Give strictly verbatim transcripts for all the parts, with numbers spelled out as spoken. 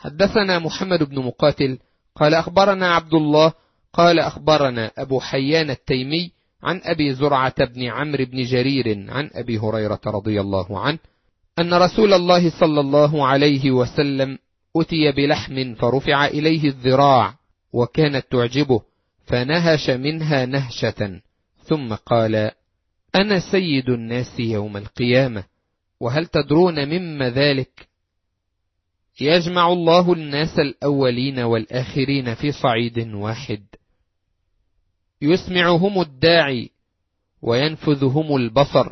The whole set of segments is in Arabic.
حدثنا محمد بن مقاتل قال أخبرنا عبد الله قال أخبرنا أبو حيان التيمي عن أبي زرعة بن عمرو بن جرير عن أبي هريرة رضي الله عنه أن رسول الله صلى الله عليه وسلم أتي بلحم فرفع إليه الذراع وكانت تعجبه فنهش منها نهشة ثم قال: أنا سيد الناس يوم القيامة، وهل تدرون مما ذلك؟ يجمع الله الناس الأولين والآخرين في صعيد واحد، يسمعهم الداعي وينفذهم البصر،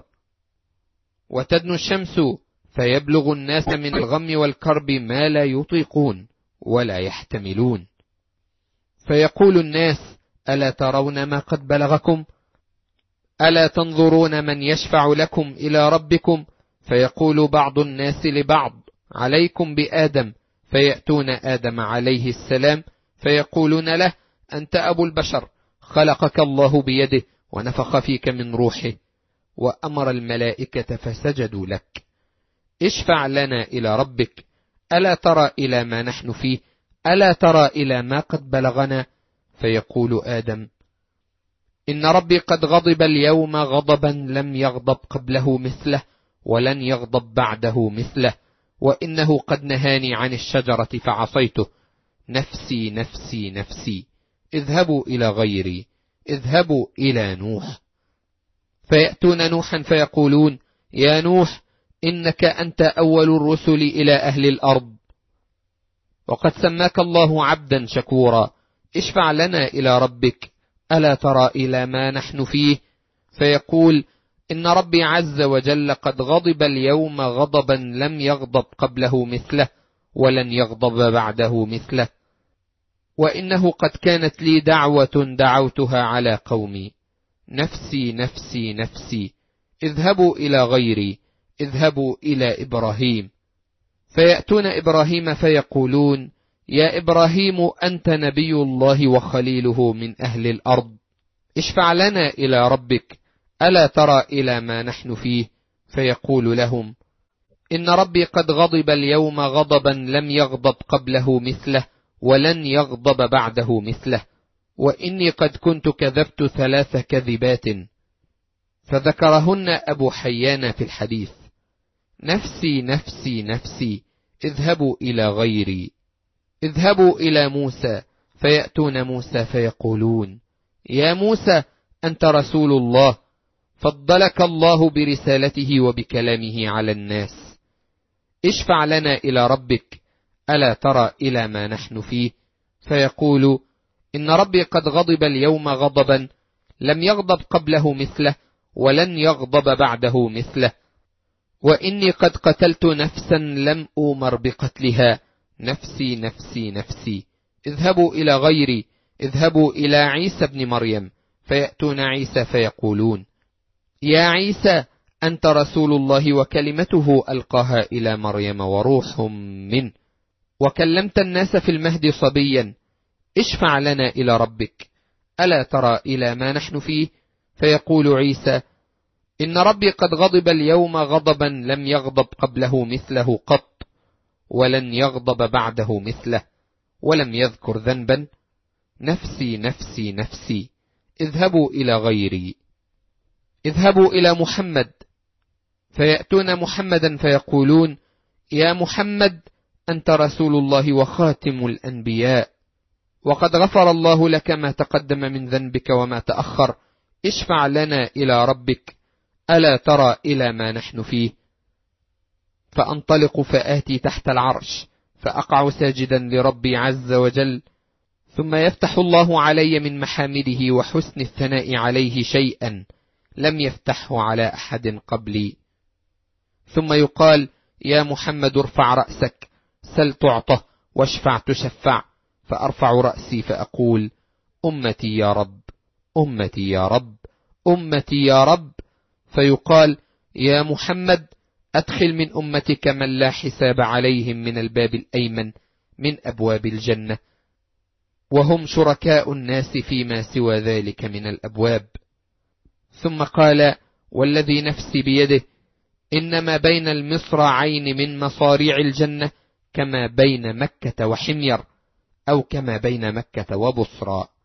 وتدنو الشمس فيبلغ الناس من الغم والكرب ما لا يطيقون ولا يحتملون، فيقول الناس: ألا ترون ما قد بلغكم؟ ألا تنظرون من يشفع لكم إلى ربكم؟ فيقول بعض الناس لبعض: عليكم بآدم، فيأتون آدم عليه السلام فيقولون له: أنت أبو البشر، خلقك الله بيده ونفخ فيك من روحه وأمر الملائكة فسجدوا لك، اشفع لنا إلى ربك، ألا ترى إلى ما نحن فيه؟ ألا ترى إلى ما قد بلغنا؟ فيقول آدم: إن ربي قد غضب اليوم غضبا لم يغضب قبله مثله ولن يغضب بعده مثله، وإنه قد نهاني عن الشجرة فعصيته، نفسي نفسي نفسي، اذهبوا إلى غيري، اذهبوا إلى نوح. فيأتون نوحا فيقولون: يا نوح، إنك أنت أول الرسل إلى أهل الأرض، وقد سماك الله عبدا شكورا، اشفع لنا إلى ربك، ألا ترى إلى ما نحن فيه؟ فيقول: إن ربي عز وجل قد غضب اليوم غضبا لم يغضب قبله مثله ولن يغضب بعده مثله، وإنه قد كانت لي دعوة دعوتها على قومي، نفسي نفسي نفسي، اذهبوا إلى غيري، اذهبوا إلى إبراهيم. فيأتون إبراهيم فيقولون: يا إبراهيم، أنت نبي الله وخليله من أهل الأرض، اشفع لنا إلى ربك، ألا ترى إلى ما نحن فيه؟ فيقول لهم: إن ربي قد غضب اليوم غضبا لم يغضب قبله مثله ولن يغضب بعده مثله، وإني قد كنت كذبت ثلاث كذبات. فذكرهن أبو حيان في الحديث: نفسي نفسي نفسي، اذهبوا إلى غيري، اذهبوا إلى موسى. فيأتون موسى فيقولون: يا موسى، أنت رسول الله، فضلك الله برسالته وبكلامه على الناس، اشفع لنا إلى ربك، ألا ترى إلى ما نحن فيه؟ فيقول: إن ربي قد غضب اليوم غضبا لم يغضب قبله مثله ولن يغضب بعده مثله، وإني قد قتلت نفسا لم أؤمر بقتلها، نفسي نفسي نفسي، اذهبوا إلى غيري، اذهبوا إلى عيسى بن مريم. فيأتون عيسى فيقولون: يا عيسى، أنت رسول الله وكلمته ألقاها إلى مريم وروح منه، وكلمت الناس في المهد صبيا، اشفع لنا إلى ربك، ألا ترى إلى ما نحن فيه؟ فيقول عيسى: إن ربي قد غضب اليوم غضبا لم يغضب قبله مثله قط ولن يغضب بعده مثله، ولم يذكر ذنبا، نفسي نفسي نفسي، اذهبوا إلى غيري، اذهبوا إلى محمد. فيأتون محمدا فيقولون: يا محمد، أنت رسول الله وخاتم الأنبياء، وقد غفر الله لك ما تقدم من ذنبك وما تأخر، اشفع لنا إلى ربك، ألا ترى إلى ما نحن فيه؟ فأنطلق فآتي تحت العرش فأقع ساجدا لربي عز وجل، ثم يفتح الله علي من محامده وحسن الثناء عليه شيئا لم يفتحه على أحد قبلي، ثم يقال: يا محمد، ارفع رأسك، سل تعطه، واشفع تشفع. فأرفع رأسي فأقول: أمتي يا رب، أمتي يا رب، أمتي يا رب. فيقال: يا محمد، أدخل من أمتك من لا حساب عليهم من الباب الأيمن من أبواب الجنة، وهم شركاء الناس فيما سوى ذلك من الأبواب. ثم قال: والذي نفسي بيده، إنما بين المصراعين من مصاريع الجنة كما بين مكة وحمير أو كما بين مكة وبصرى.